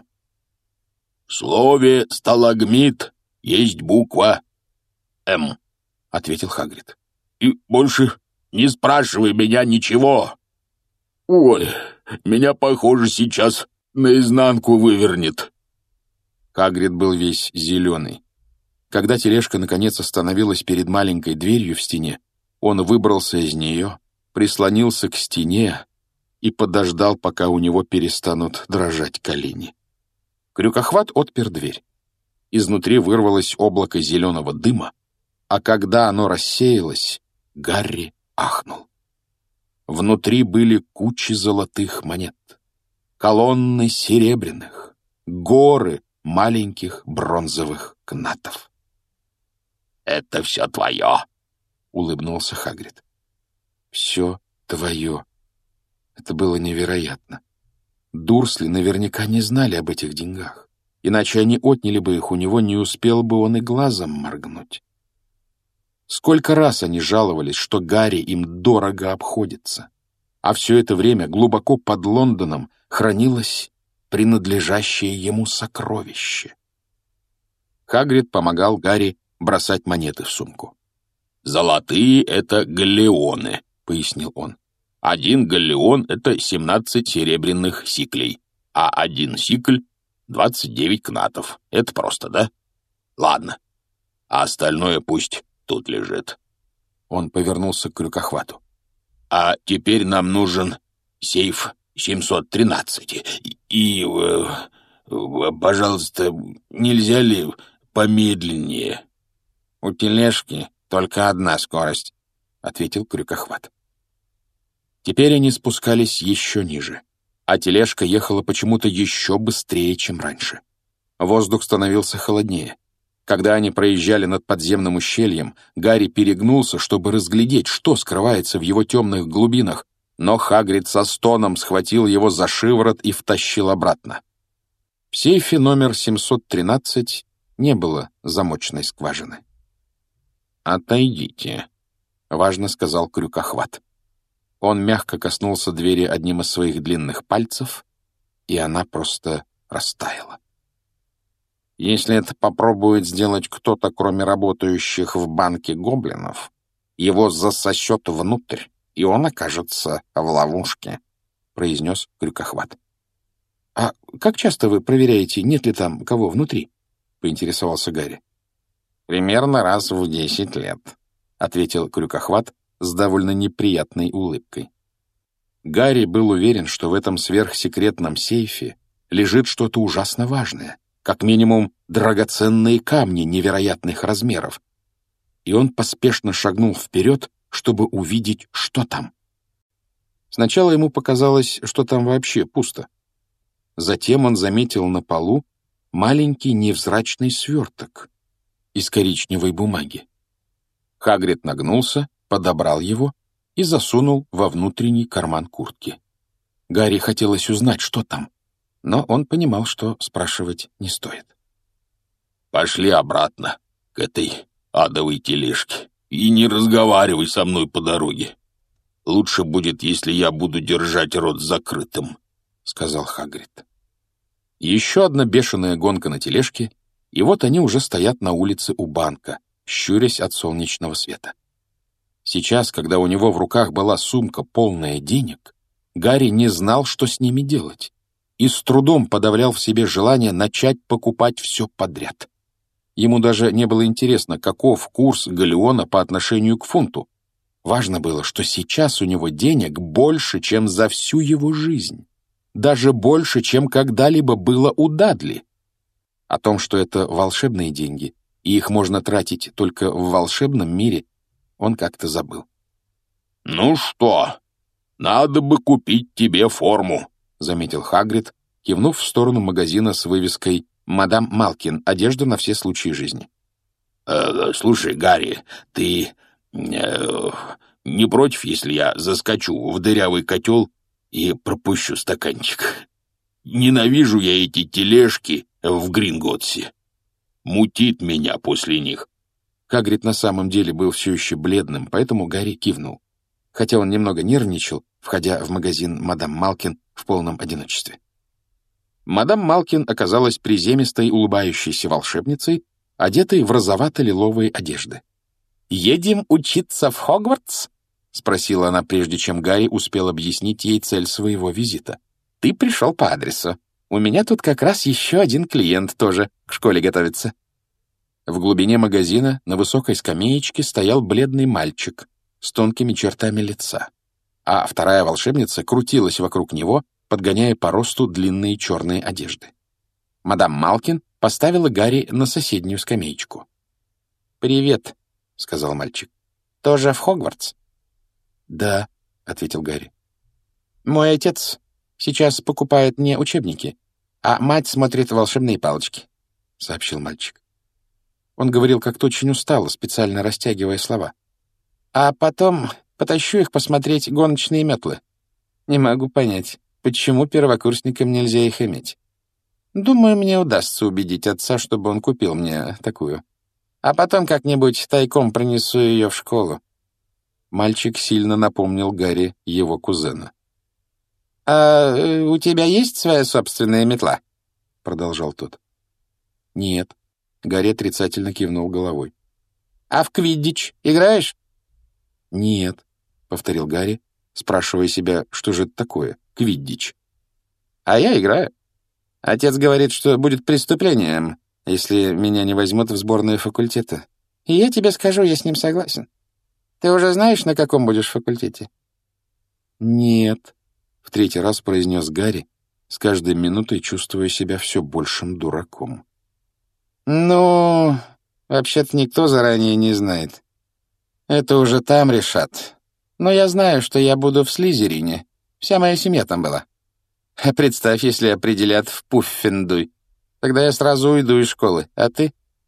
«В слове «сталагмит» есть буква «М», — ответил Хагрид. «И больше не спрашивай меня ничего. Ой, меня, похоже, сейчас наизнанку вывернет». Хагрид был весь зеленый. Когда тележка наконец остановилась перед маленькой дверью в стене, он выбрался из нее, прислонился к стене и подождал, пока у него перестанут дрожать колени. Крюкохват отпер дверь. Изнутри вырвалось облако зеленого дыма, а когда оно рассеялось, Гарри ахнул. Внутри были кучи золотых монет, колонны серебряных, горы маленьких бронзовых кнатов. «Это все твое», — улыбнулся Хагрид. «Все твое». Это было невероятно. Дурсли наверняка не знали об этих деньгах, иначе они отняли бы их у него, не успел бы он и глазом моргнуть. Сколько раз они жаловались, что Гарри им дорого обходится, а все это время глубоко под Лондоном хранилось принадлежащее ему сокровище. Хагрид помогал Гарри бросать монеты в сумку. «Золотые — это галлеоны», — пояснил он. «1 галлеон — это 17 серебряных сиклей, а 1 сикль — 29 кнатов. Это просто, да? Ладно, а остальное пусть тут лежит». Он повернулся к Крюкохвату. «А теперь нам нужен сейф 713. И, пожалуйста, нельзя ли помедленнее?» «У тележки только одна скорость», — ответил Крюкохват. Теперь они спускались еще ниже, а тележка ехала почему-то еще быстрее, чем раньше. Воздух становился холоднее. Когда они проезжали над подземным ущельем, Гарри перегнулся, чтобы разглядеть, что скрывается в его темных глубинах, но Хагрид со стоном схватил его за шиворот и втащил обратно. В сейфе номер 713 не было замочной скважины. «Отойдите», — важно сказал Крюкохват. Он мягко коснулся двери одним из своих длинных пальцев, и она просто растаяла. «Если это попробует сделать кто-то, кроме работающих в банке гоблинов, Его засосет внутрь, и он окажется в ловушке», — произнес Крюкохват. «А как часто вы проверяете, нет ли там кого внутри?» — поинтересовался Гарри. «Примерно раз в 10 лет», — ответил Крюкохват с довольно неприятной улыбкой. Гарри был уверен, что в этом сверхсекретном сейфе лежит что-то ужасно важное, как минимум драгоценные камни невероятных размеров, и он поспешно шагнул вперед, чтобы увидеть, что там. Сначала ему показалось, что там вообще пусто. Затем он заметил на полу маленький невзрачный сверток из коричневой бумаги. Хагрид нагнулся, подобрал его и засунул во внутренний карман куртки. Гарри хотелось узнать, что там, но он понимал, что спрашивать не стоит. «Пошли обратно к этой адовой тележке и не разговаривай со мной по дороге. Лучше будет, если я буду держать рот закрытым», — сказал Хагрид. Еще одна бешеная гонка на тележке, и вот они уже стоят на улице у банка, щурясь от солнечного света. Сейчас, когда у него в руках была сумка, полная денег, Гарри не знал, что с ними делать, и с трудом подавлял в себе желание начать покупать все подряд. Ему даже не было интересно, каков курс галеона по отношению к фунту. Важно было, что сейчас у него денег больше, чем за всю его жизнь. Даже больше, чем когда-либо было у Дадли. О том, что это волшебные деньги, и их можно тратить только в волшебном мире, он как-то забыл. «Ну что, надо бы купить тебе форму», — заметил Хагрид, кивнув в сторону магазина с вывеской «Мадам Малкин. Одежда на все случаи жизни». «Слушай, Гарри, ты не против, если я заскочу в дырявый котел и пропущу стаканчик? Ненавижу я эти тележки в Гринготсе. Мутит меня после них». Хагрид на самом деле был все еще бледным, поэтому Гарри кивнул, хотя он немного нервничал, входя в магазин «Мадам Малкин» в полном одиночестве. Мадам Малкин оказалась приземистой, улыбающейся волшебницей, одетой в розовато-лиловые одежды. «Едем учиться в Хогвартс?» — спросила она, прежде чем Гарри успел объяснить ей цель своего визита. «Ты пришел по адресу. У меня тут как раз еще один клиент тоже к школе готовится». В глубине магазина на высокой скамеечке стоял бледный мальчик с тонкими чертами лица, а вторая волшебница крутилась вокруг него, подгоняя по росту длинные черные одежды. Мадам Малкин поставила Гарри на соседнюю скамеечку. «Привет», — сказал мальчик. «Тоже в Хогвартс?» «Да», — ответил Гарри. «Мой отец сейчас покупает мне учебники, а мать смотрит волшебные палочки», — сообщил мальчик. Он говорил как-то очень устало, специально растягивая слова. «А потом потащу их посмотреть гоночные метлы. Не могу понять, почему первокурсникам нельзя их иметь. Думаю, мне удастся убедить отца, чтобы он купил мне такую. А потом как-нибудь тайком пронесу ее в школу». Мальчик сильно напомнил Гарри его кузена. «А у тебя есть своя собственная метла?» — продолжал тот. «Нет». Гарри отрицательно кивнул головой. «А в квиддич играешь?» «Нет», — повторил Гарри, спрашивая себя, что же это такое, квиддич. «А я играю. Отец говорит, что будет преступлением, если меня не возьмут в сборную факультета. И я тебе скажу, я с ним согласен. Ты уже знаешь, на каком будешь факультете?» «Нет», — в третий раз произнес Гарри, с каждой минутой чувствуя себя все большим дураком. «Ну, вообще-то никто заранее не знает. Это уже там решат. Но я знаю, что я буду в Слизерине. Вся моя семья там была. А представь, если определят в Пуффендуй. Тогда я сразу уйду из школы. А ты?»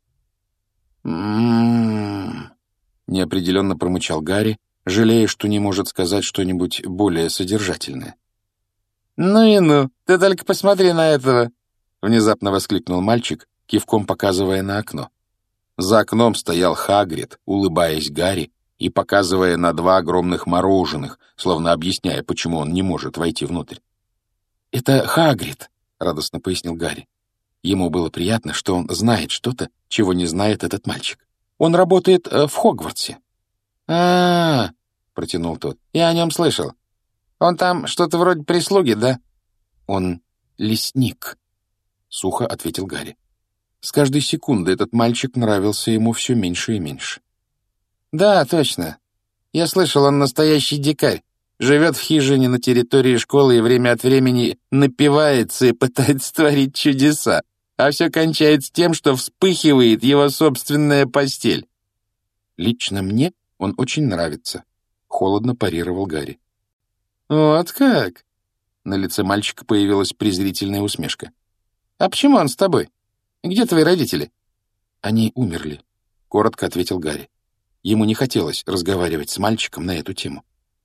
Неопределенно промычал Гарри, жалея, что не может сказать что-нибудь более содержательное. «Ну и ну, ты только посмотри на этого!» — внезапно воскликнул мальчик, кивком показывая на окно. За окном стоял Хагрид, улыбаясь Гарри и показывая на два огромных мороженых, словно объясняя, почему он не может войти внутрь. «Это Хагрид», — радостно пояснил Гарри. Ему было приятно, что он знает что-то, чего не знает этот мальчик. «Он работает в Хогвартсе». а, протянул тот. «Я о нем слышал. Он там что-то вроде прислуги, да?» «Он лесник», — сухо ответил Гарри. С каждой секунды этот мальчик нравился ему все меньше и меньше. «Да, точно. Я слышал, он настоящий дикарь. Живет в хижине на территории школы и время от времени напивается и пытается творить чудеса, а все кончается тем, что вспыхивает его собственная постель». «Лично мне он очень нравится», — холодно парировал Гарри. «Вот как?» На лице мальчика появилась презрительная усмешка. «А почему он с тобой? Где твои родители?» «Они умерли», — коротко ответил Гарри. Ему не хотелось разговаривать с мальчиком на эту тему.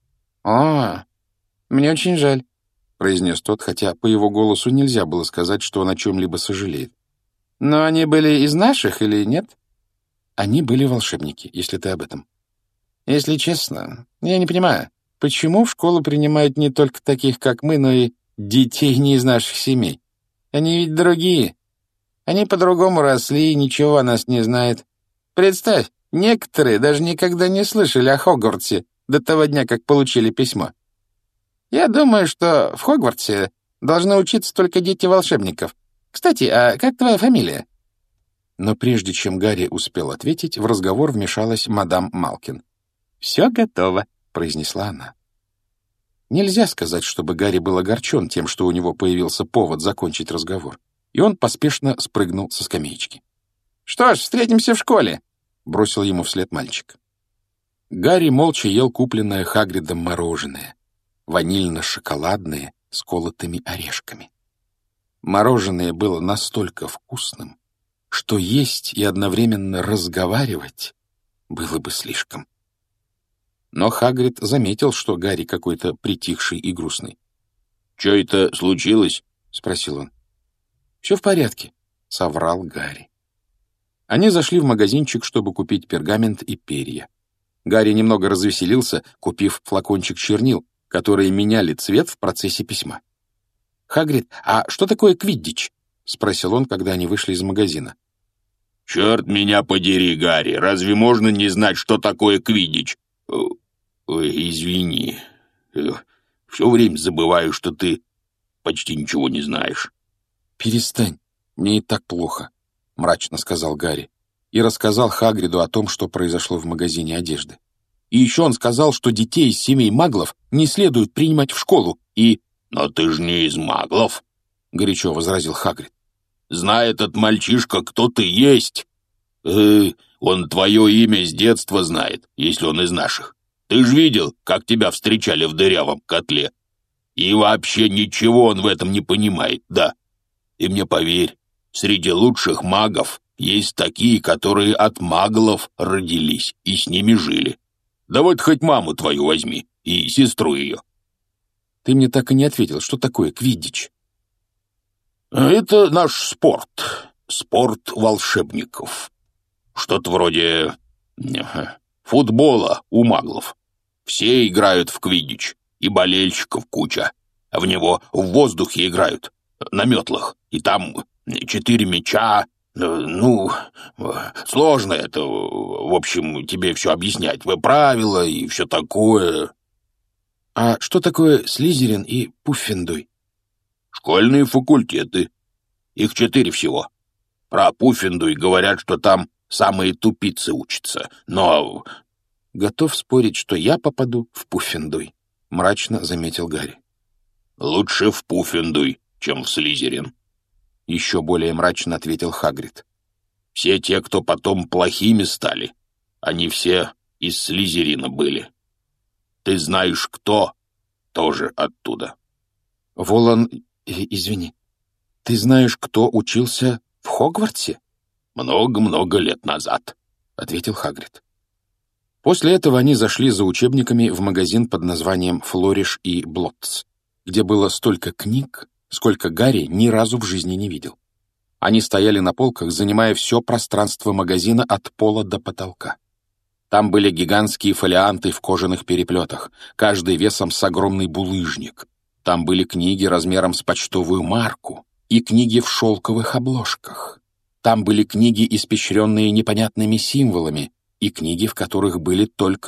«О, мне очень жаль», — произнес тот, хотя по его голосу нельзя было сказать, что он о чем-либо сожалеет. «Но они были из наших или нет?» «Они были волшебники, если ты об этом». «Если честно, я не понимаю, почему в школу принимают не только таких, как мы, но и детей не из наших семей? Они ведь другие. Они по-другому росли и ничего о нас не знают. Представь, некоторые даже никогда не слышали о Хогвартсе до того дня, как получили письмо. Я думаю, что в Хогвартсе должны учиться только дети волшебников. Кстати, а как твоя фамилия?» Но прежде чем Гарри успел ответить, в разговор вмешалась мадам Малкин. «Все готово», — произнесла она. Нельзя сказать, чтобы Гарри был огорчен тем, что у него появился повод закончить разговор, и он поспешно спрыгнул со скамеечки. «Что ж, встретимся в школе», — бросил ему вслед мальчик. Гарри молча ел купленное Хагридом мороженое, ванильно-шоколадное с колотыми орешками. Мороженое было настолько вкусным, что есть и одновременно разговаривать было бы слишком. Но Хагрид заметил, что Гарри какой-то притихший и грустный. «Чё это случилось?» — спросил он. «Все в порядке», — соврал Гарри. Они зашли в магазинчик, чтобы купить пергамент и перья. Гарри немного развеселился, купив флакончик чернил, которые меняли цвет в процессе письма. «Хагрид, а что такое квиддич?» — спросил он, когда они вышли из магазина. «Черт меня подери, Гарри, разве можно не знать, что такое квиддич? Ой, извини. Все время забываю, что ты почти ничего не знаешь». «Перестань, мне и так плохо», — мрачно сказал Гарри и рассказал Хагриду о том, что произошло в магазине одежды. И еще он сказал, что детей из семей маглов не следует принимать в школу, и... «Но ты же не из маглов», — горячо возразил Хагрид. «Знает этот мальчишка, кто ты есть. Он твое имя с детства знает, если он из наших. Ты ж видел, как тебя встречали в дырявом котле. И вообще ничего он в этом не понимает, да. И мне поверь, среди лучших магов есть такие, которые от маглов родились и с ними жили. Да вот хоть маму твою возьми и сестру ее». «Ты мне так и не ответил, что такое квиддич?» «Это наш спорт волшебников. Что-то вроде футбола у маглов. Все играют в квиддич, и болельщиков куча. В него в воздухе играют, на метлах, и там 4 мяча. Сложно это, в общем, тебе все объяснять. Правила и все такое». «А что такое Слизерин и Пуффендуй?» «Школьные факультеты. Их 4 всего. Про Пуффендуй говорят, что там самые тупицы учатся, но...» «Готов спорить, что я попаду в Пуффендуй», — мрачно заметил Гарри. «Лучше в Пуффендуй, чем в Слизерин», — еще более мрачно ответил Хагрид. «Все те, кто потом плохими стали, они все из Слизерина были. Ты знаешь, кто, тоже оттуда». «Волан, извини, ты знаешь, кто учился в Хогвартсе?» «Много-много лет назад», — ответил Хагрид. После этого они зашли за учебниками в магазин под названием «Флориш и Блоттс», где было столько книг, сколько Гарри ни разу в жизни не видел. Они стояли на полках, занимая все пространство магазина от пола до потолка. Там были гигантские фолианты в кожаных переплетах, каждый весом с огромный булыжник. Там были книги размером с почтовую марку и книги в шелковых обложках. Там были книги, испещренные непонятными символами, и книги, в которых были только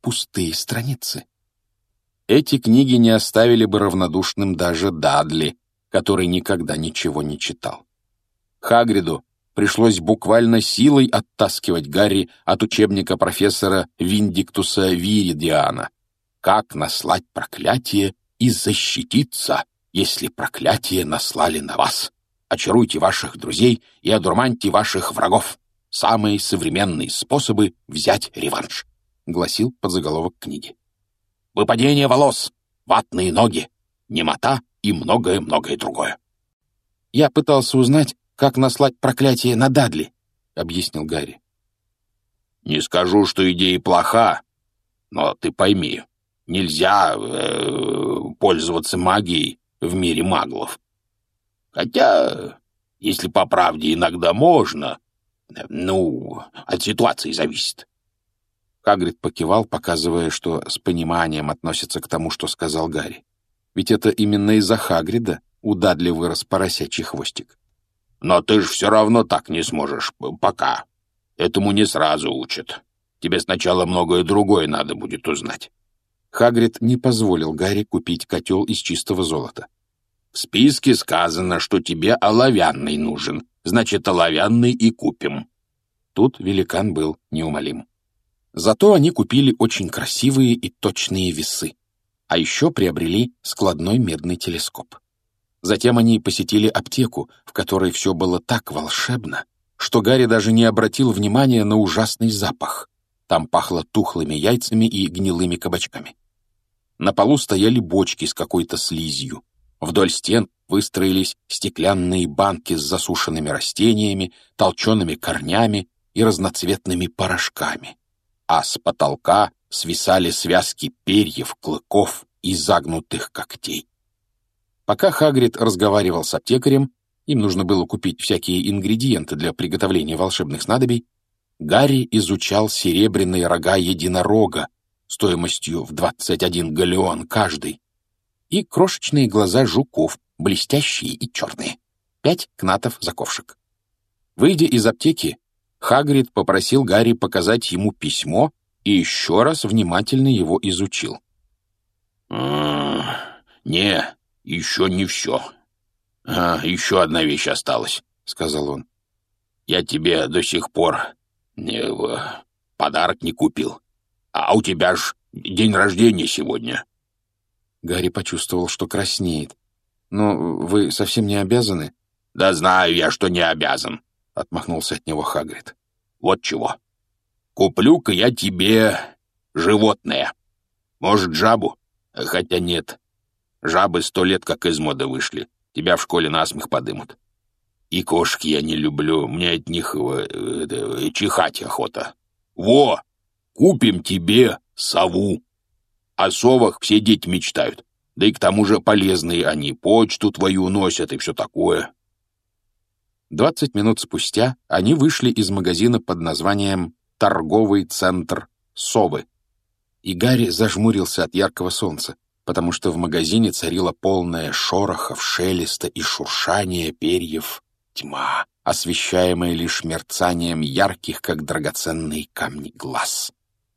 пустые страницы. Эти книги не оставили бы равнодушным даже Дадли, который никогда ничего не читал. Хагриду пришлось буквально силой оттаскивать Гарри от учебника профессора Виндиктуса Виридиана «Как наслать проклятие и защититься, если проклятие наслали на вас. Очаруйте ваших друзей и одурманьте ваших врагов. Самые современные способы взять реванш», — гласил подзаголовок книги. «Выпадение волос, ватные ноги, немота и многое-многое другое». «Я пытался узнать, как наслать проклятие на Дадли», — объяснил Гарри. «Не скажу, что идея плоха, но ты пойми, нельзя пользоваться магией в мире маглов. Хотя, если по правде, иногда можно, от ситуации зависит». Хагрид покивал, показывая, что с пониманием относится к тому, что сказал Гарри. Ведь это именно из-за Хагрида у Дадли вырос поросячий хвостик. «Но ты ж все равно так не сможешь, пока. Этому не сразу учат. Тебе сначала многое другое надо будет узнать». Хагрид не позволил Гарри купить котел из чистого золота. «В списке сказано, что тебе оловянный нужен. Значит, оловянный и купим». Тут великан был неумолим. Зато они купили очень красивые и точные весы, а еще приобрели складной медный телескоп. Затем они посетили аптеку, в которой все было так волшебно, что Гарри даже не обратил внимания на ужасный запах. Там пахло тухлыми яйцами и гнилыми кабачками. На полу стояли бочки с какой-то слизью. Вдоль стен выстроились стеклянные банки с засушенными растениями, толчеными корнями и разноцветными порошками. А с потолка свисали связки перьев, клыков и загнутых когтей. Пока Хагрид разговаривал с аптекарем, им нужно было купить всякие ингредиенты для приготовления волшебных снадобий, Гарри изучал серебряные рога единорога стоимостью в 21 галеон каждый и крошечные глаза жуков, блестящие и черные. 5 кнатов за ковшик. Выйдя из аптеки, Хагрид попросил Гарри показать ему письмо и еще раз внимательно его изучил. «Не, еще не все. Еще одна вещь осталась», — сказал он. «Я тебе до сих пор подарок не купил. А у тебя ж день рождения сегодня». Гарри почувствовал, что краснеет. «Но вы совсем не обязаны?» «Да знаю я, что не обязан», — отмахнулся от него Хагрид. «Вот чего. Куплю-ка я тебе животное. Может, жабу? Хотя нет. Жабы 100 лет как из моды вышли. Тебя в школе насмех подымут. И кошек я не люблю. Мне от них чихать охота. Во! Купим тебе сову. О совах все дети мечтают. Да и к тому же полезные они. Почту твою носят и все такое». 20 минут спустя они вышли из магазина под названием «Торговый центр Совы». И Гарри зажмурился от яркого солнца, потому что в магазине царила полная шорохов, шелеста и шуршания перьев тьма, освещаемая лишь мерцанием ярких, как драгоценные камни, глаз.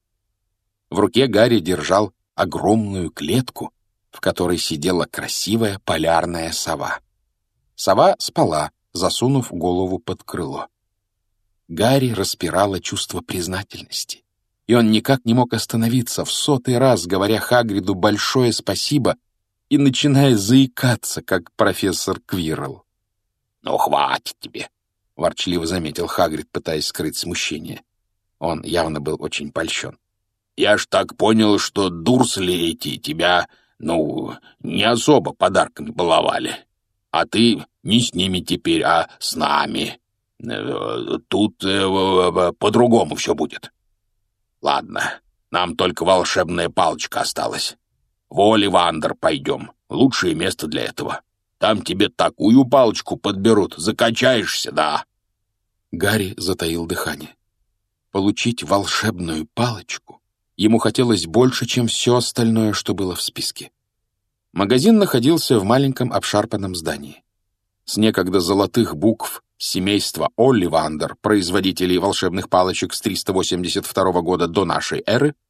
В руке Гарри держал огромную клетку, в которой сидела красивая полярная сова. Сова спала, засунув голову под крыло. Гарри распирало чувство признательности, и он никак не мог остановиться, в 100-й раз говоря Хагриду большое спасибо и начиная заикаться, как профессор Квирл. «Ну, хватит тебе», — ворчливо заметил Хагрид, пытаясь скрыть смущение. Он явно был очень польщен. «Я ж так понял, что дурсли эти тебя, не особо подарками баловали. А ты не с ними теперь, а с нами. Тут по-другому все будет. Ладно, нам только волшебная палочка осталась. В Оливандер пойдем, лучшее место для этого. Там тебе такую палочку подберут, закачаешься, да». Гарри затаил дыхание. Получить волшебную палочку ему хотелось больше, чем все остальное, что было в списке. Магазин находился в маленьком обшарпанном здании. С некогда золотых букв семейства Оливандер, производителей волшебных палочек с 382 года до нашей эры,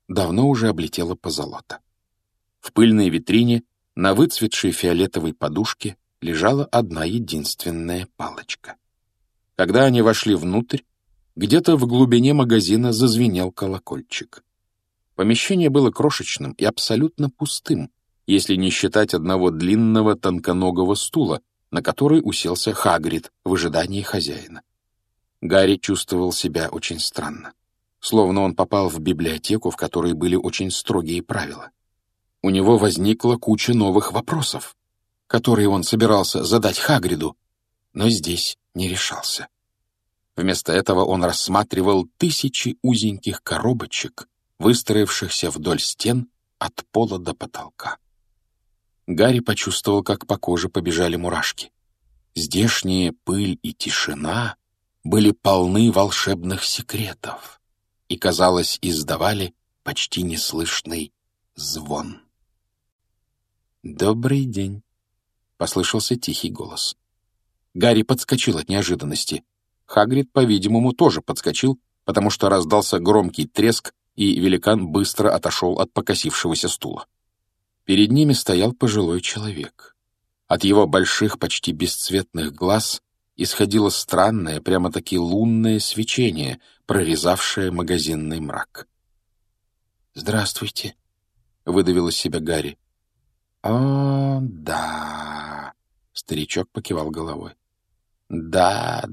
давно уже облетела позолота. В пыльной витрине на выцветшей фиолетовой подушке лежала одна единственная палочка. Когда они вошли внутрь, где-то в глубине магазина зазвенел колокольчик. Помещение было крошечным и абсолютно пустым, если не считать одного длинного тонконогого стула, на который уселся Хагрид в ожидании хозяина. Гарри чувствовал себя очень странно, словно он попал в библиотеку, в которой были очень строгие правила. У него возникла куча новых вопросов, которые он собирался задать Хагриду, но здесь не решался. Вместо этого он рассматривал тысячи узеньких коробочек, выстроившихся вдоль стен от пола до потолка. Гарри почувствовал, как по коже побежали мурашки. Здешняя пыль и тишина были полны волшебных секретов и, казалось, издавали почти неслышный звон. «Добрый день», — послышался тихий голос. Гарри подскочил от неожиданности. Хагрид, по-видимому, тоже подскочил, потому что раздался громкий треск, и великан быстро отошел от покосившегося стула. Перед ними стоял пожилой человек. От его больших, почти бесцветных глаз исходило странное, прямо-таки лунное свечение, прорезавшее магазинный мрак. «Здравствуйте», — выдавил из себя Гарри. «О, да», — старичок покивал головой. «Да.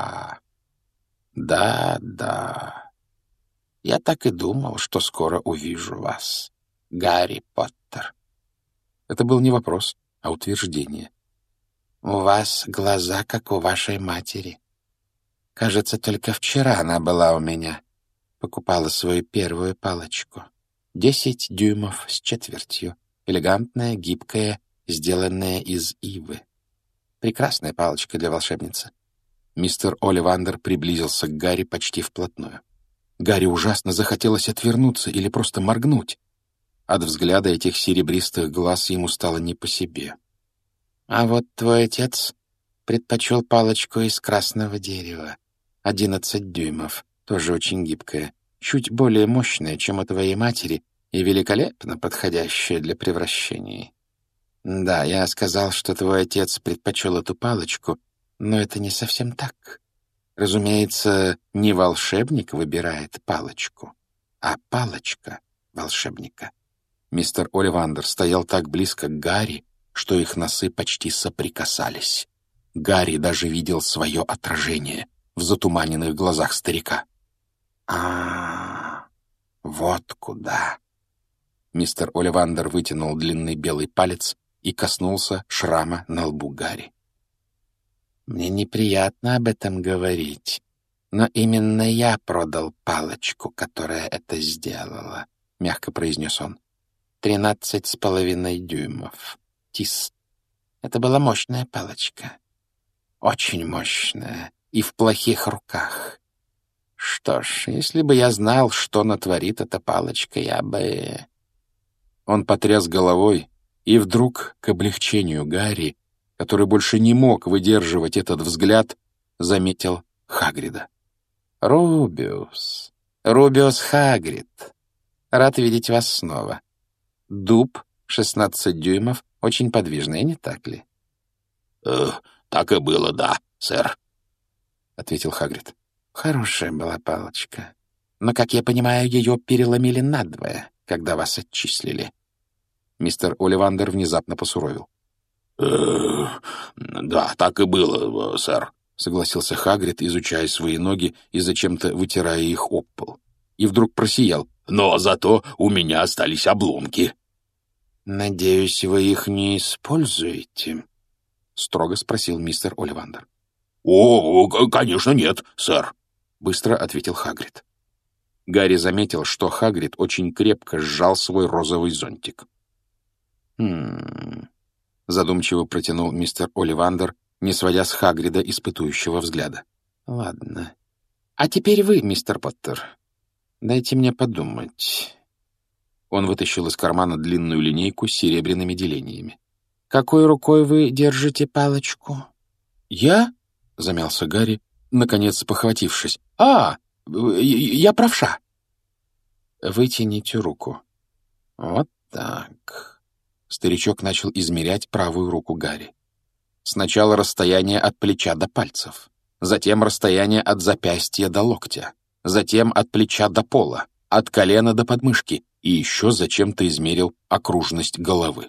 Я так и думал, что скоро увижу вас, Гарри Поттер». Это был не вопрос, а утверждение. «У вас глаза, как у вашей матери. Кажется, только вчера она была у меня. Покупала свою первую палочку. 10 дюймов с четвертью. Элегантная, гибкая, сделанная из ивы. Прекрасная палочка для волшебницы». Мистер Оливандер приблизился к Гарри почти вплотную. Гарри ужасно захотелось отвернуться или просто моргнуть. От взгляда этих серебристых глаз ему стало не по себе. «А вот твой отец предпочел палочку из красного дерева. 11 дюймов, тоже очень гибкая, чуть более мощная, чем у твоей матери, и великолепно подходящая для превращений. Да, я сказал, что твой отец предпочел эту палочку, но это не совсем так. Разумеется, не волшебник выбирает палочку, а палочка волшебника». Мистер Оливандер стоял так близко к Гарри, что их носы почти соприкасались. Гарри даже видел свое отражение в затуманенных глазах старика. Вот куда. Мистер Оливандер вытянул длинный белый палец и коснулся шрама на лбу Гарри. «Мне неприятно об этом говорить, но именно я продал палочку, которая это сделала», — мягко произнес он. 13,5 дюймов. Тис. Это была мощная палочка. Очень мощная и в плохих руках. Что ж, если бы я знал, что натворит эта палочка, я бы...» Он потряс головой, и вдруг, к облегчению Гарри, который больше не мог выдерживать этот взгляд, заметил Хагрида. «Рубиус Хагрид, рад видеть вас снова. Дуб, 16 дюймов, очень подвижный, не так ли?» Так и было, да, сэр», — ответил Хагрид. «Хорошая была палочка. Но, как я понимаю, ее переломили надвое, когда вас отчислили». Мистер Оливандер внезапно посуровил. «Да, так и было, сэр», — согласился Хагрид, изучая свои ноги и зачем-то вытирая их об пол. И вдруг просиял. «Но зато у меня остались обломки». «Надеюсь, вы их не используете?» — строго спросил мистер Оливандер. «О, конечно, нет, сэр», — быстро ответил Хагрид. Гарри заметил, что Хагрид очень крепко сжал свой розовый зонтик. Задумчиво протянул мистер Оливандер, не сводя с Хагрида испытующего взгляда. «Ладно. А теперь вы, мистер Поттер. Дайте мне подумать». Он вытащил из кармана длинную линейку с серебряными делениями. «Какой рукой вы держите палочку?» «Я?» — замялся Гарри, наконец похватившись. «Я правша». Вытяните руку. Вот так. Старичок начал измерять правую руку Гарри. Сначала расстояние от плеча до пальцев, затем расстояние от запястья до локтя, затем от плеча до пола, от колена до подмышки, и еще зачем-то измерил окружность головы.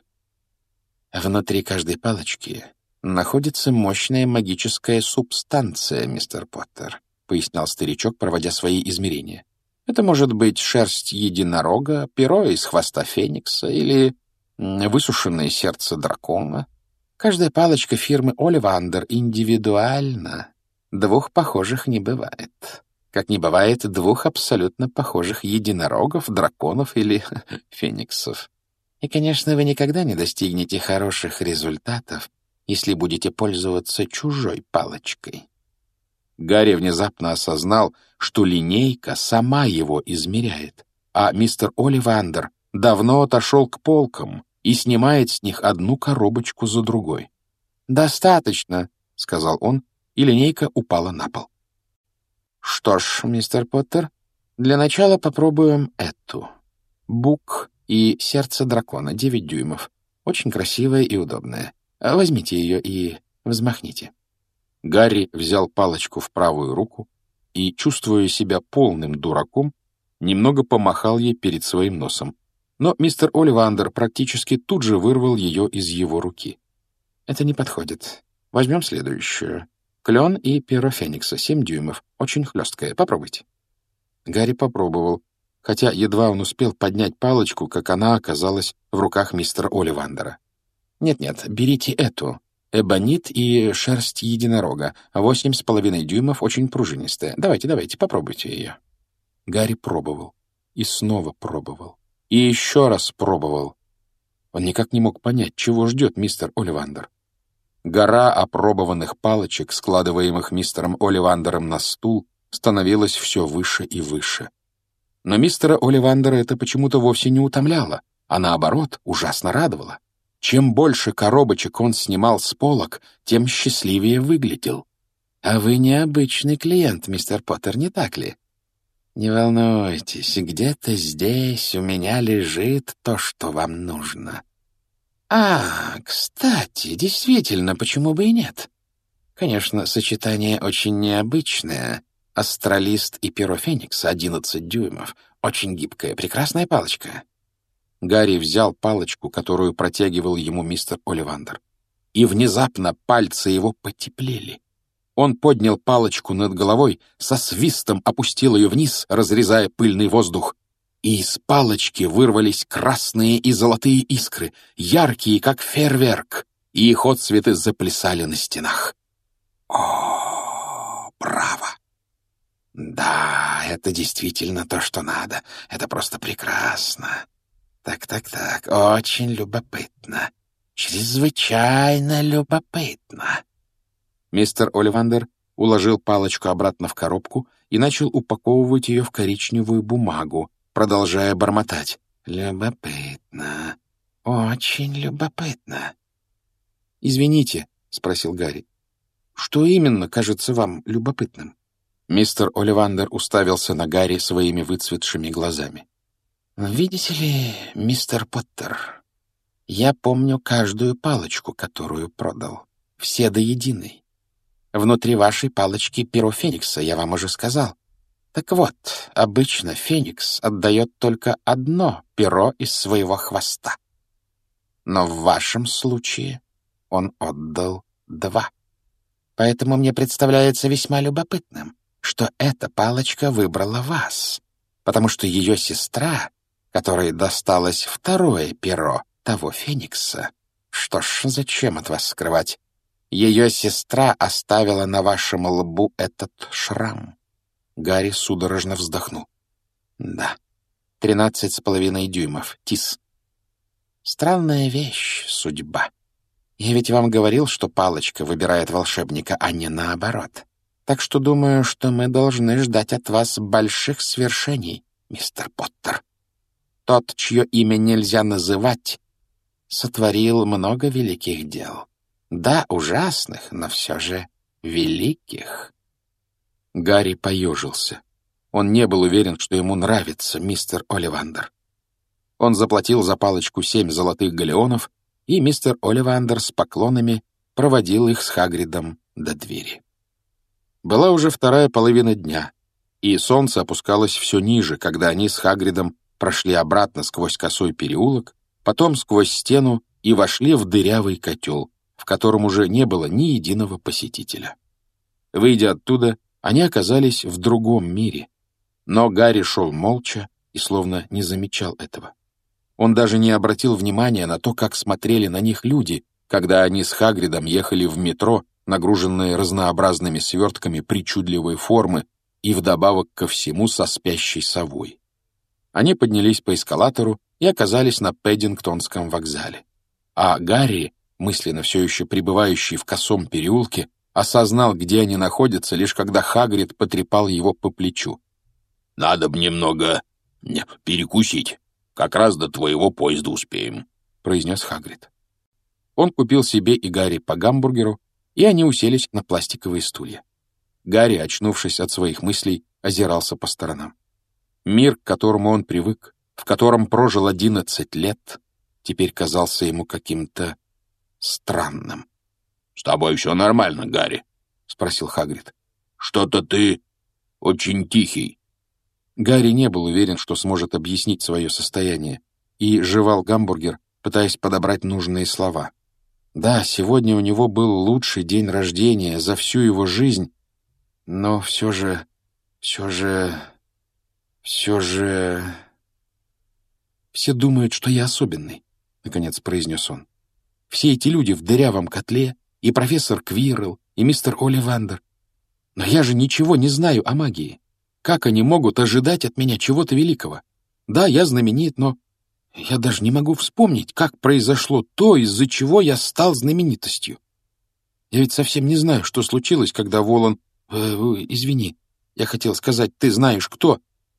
Внутри каждой палочки находится мощная магическая субстанция, мистер Поттер, пояснял старичок, проводя свои измерения. Это может быть шерсть единорога, перо из хвоста феникса или высушенное сердце дракона. Каждая палочка фирмы Оливандер индивидуальна. Двух похожих не бывает. Как не бывает двух абсолютно похожих единорогов, драконов или фениксов. И, конечно, вы никогда не достигнете хороших результатов, если будете пользоваться чужой палочкой. Гарри внезапно осознал, что линейка сама его измеряет, а мистер Оливандер давно отошел к полкам и снимает с них одну коробочку за другой. «Достаточно», — сказал он, и линейка упала на пол. «Что ж, мистер Поттер, для начала попробуем эту. Бук и сердце дракона, 9 дюймов. Очень красивая и удобная. Возьмите ее и взмахните». Гарри взял палочку в правую руку и, чувствуя себя полным дураком, немного помахал ей перед своим носом. Но мистер Оливандер практически тут же вырвал ее из его руки. «Это не подходит. Возьмем следующую. Клен и перо феникса, 7 дюймов. Очень хлесткая. Попробуйте». Гарри попробовал, хотя едва он успел поднять палочку, как она оказалась в руках мистера Оливандера. «Нет-нет, берите эту. Эбонит и шерсть единорога. 8,5 дюймов, очень пружинистая. Давайте, попробуйте ее». Гарри пробовал. И снова пробовал. И еще раз пробовал. Он никак не мог понять, чего ждет мистер Оливандер. Гора опробованных палочек, складываемых мистером Оливандером на стул, становилась все выше и выше. Но мистера Оливандера это почему-то вовсе не утомляло, а наоборот, ужасно радовало. Чем больше коробочек он снимал с полок, тем счастливее выглядел. «А вы необычный клиент, мистер Поттер, не так ли? Не волнуйтесь, где-то здесь у меня лежит то, что вам нужно. Кстати, действительно, почему бы и нет? Конечно, сочетание очень необычное. Астралист и перо феникса, 11 дюймов. Очень гибкая, прекрасная палочка». Гарри взял палочку, которую протягивал ему мистер Оливандер, и внезапно пальцы его потеплели. Он поднял палочку над головой, со свистом опустил ее вниз, разрезая пыльный воздух, и из палочки вырвались красные и золотые искры, яркие, как фейерверк, и их отсветы заплясали на стенах. О, браво! Да, это действительно то, что надо. Это просто прекрасно. Так, очень любопытно. Чрезвычайно любопытно. Мистер Оливандер уложил палочку обратно в коробку и начал упаковывать ее в коричневую бумагу, продолжая бормотать. «Любопытно. Очень любопытно». «Извините», — спросил Гарри, — «что именно кажется вам любопытным?» Мистер Оливандер уставился на Гарри своими выцветшими глазами. «Видите ли, мистер Поттер, я помню каждую палочку, которую продал. Все до единой. Внутри вашей палочки перо феникса, я вам уже сказал. Так вот, обычно феникс отдает только одно перо из своего хвоста. Но в вашем случае он отдал 2. Поэтому мне представляется весьма любопытным, что эта палочка выбрала вас, потому что ее сестра, которой досталось 2 перо того феникса. Что ж, зачем от вас скрывать? Ее сестра оставила на вашем лбу этот шрам». Гарри судорожно вздохнул. «Да, 13,5 дюймов, тис. Странная вещь, судьба. Я ведь вам говорил, что палочка выбирает волшебника, а не наоборот. Так что думаю, что мы должны ждать от вас больших свершений, мистер Поттер. Тот, чье имя нельзя называть, сотворил много великих дел. Да, ужасных, но все же великих». Гарри поежился. Он не был уверен, что ему нравится мистер Оливандер. Он заплатил за палочку 7 золотых галеонов, и мистер Оливандер с поклонами проводил их с Хагридом до двери. Была уже вторая половина дня, и солнце опускалось все ниже, когда они с Хагридом прошли обратно сквозь косой переулок, потом сквозь стену и вошли в дырявый котел, в котором уже не было ни единого посетителя. Выйдя оттуда, они оказались в другом мире, но Гарри шел молча и словно не замечал этого. Он даже не обратил внимания на то, как смотрели на них люди, когда они с Хагридом ехали в метро, нагруженные разнообразными свертками причудливой формы и вдобавок ко всему со спящей совой. Они поднялись по эскалатору и оказались на Пэддингтонском вокзале. А Гарри, мысленно все еще пребывающий в косом переулке, осознал, где они находятся, лишь когда Хагрид потрепал его по плечу. «Надо б немного перекусить. Как раз до твоего поезда успеем», — произнес Хагрид. Он купил себе и Гарри по гамбургеру, и они уселись на пластиковые стулья. Гарри, очнувшись от своих мыслей, озирался по сторонам. Мир, к которому он привык, в котором прожил 11 лет, теперь казался ему каким-то странным. «С тобой все нормально, Гарри?» — спросил Хагрид. «Что-то ты очень тихий». Гарри не был уверен, что сможет объяснить свое состояние, и жевал гамбургер, пытаясь подобрать нужные слова. Да, сегодня у него был лучший день рождения за всю его жизнь, но все же... «Все думают, что я особенный», — наконец произнес он. «Все эти люди в дырявом котле, и профессор Квиррелл, и мистер Оливандер. Но я же ничего не знаю о магии. Как они могут ожидать от меня чего-то великого? Да, я знаменит, но я даже не могу вспомнить, как произошло то, из-за чего я стал знаменитостью. Я ведь совсем не знаю, что случилось, когда Волан... Извини, я хотел сказать, ты знаешь, кто...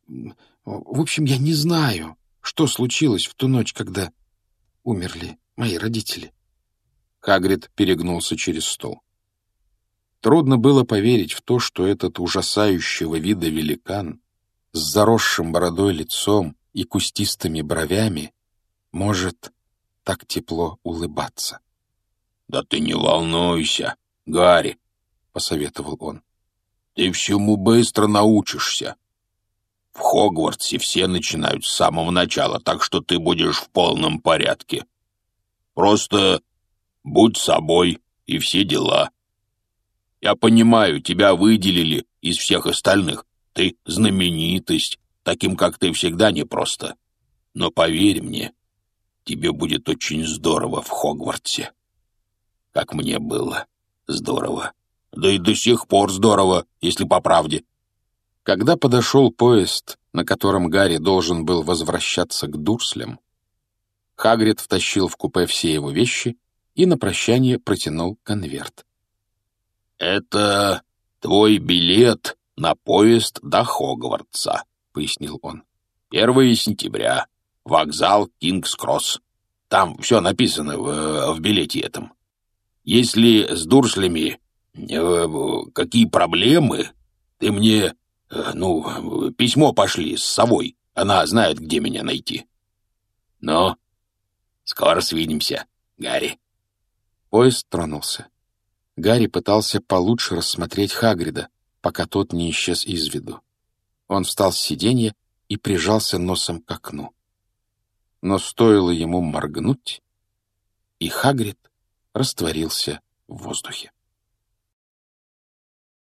В общем, я не знаю, что случилось в ту ночь, когда умерли мои родители». Хагрид перегнулся через стол. Трудно было поверить в то, что этот ужасающего вида великан с заросшим бородой лицом и кустистыми бровями может так тепло улыбаться. «Да ты не волнуйся, Гарри», — посоветовал он. «Ты всему быстро научишься. В Хогвартсе все начинают с самого начала, так что ты будешь в полном порядке. Просто будь собой и все дела. Я понимаю, тебя выделили из всех остальных. Ты знаменитость, таким, как ты, всегда непросто. Но поверь мне, тебе будет очень здорово в Хогвартсе. Как мне было здорово. Да и до сих пор здорово, если по правде». Когда подошел поезд, на котором Гарри должен был возвращаться к Дурслям, Хагрид втащил в купе все его вещи и на прощание протянул конверт. «Это твой билет на поезд до Хогвартса», — пояснил он. «1 сентября. Вокзал Кингс-Кросс. Там все написано в билете этом. Если с Дурслями какие проблемы, ты мне, письмо пошли с совой. Она знает, где меня найти. Но скоро свидимся, Гарри». Поезд тронулся. Гарри пытался получше рассмотреть Хагрида, пока тот не исчез из виду. Он встал с сиденья и прижался носом к окну. Но стоило ему моргнуть, и Хагрид растворился в воздухе.